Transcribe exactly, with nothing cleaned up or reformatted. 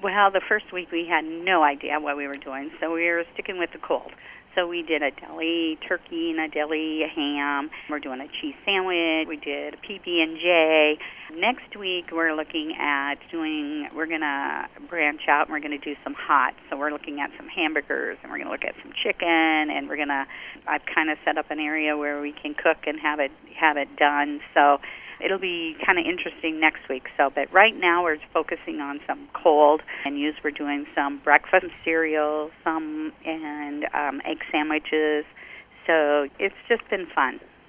Well, the first week we had no idea what we were doing, so we were sticking with the cold. So we did a deli turkey and a deli ham. We're doing a cheese sandwich. We did a P B and J. Next week we're looking at doing, we're going to branch out and we're going to do some hot. So we're looking at some hamburgers and we're going to look at some chicken and we're going to, I've kind of set up an area where we can cook and have it, have it done. So it'll be kind of interesting next week. So, but right now we're focusing on some cold menus. We're doing some breakfast cereal, some and um, egg sandwiches. So it's just been fun.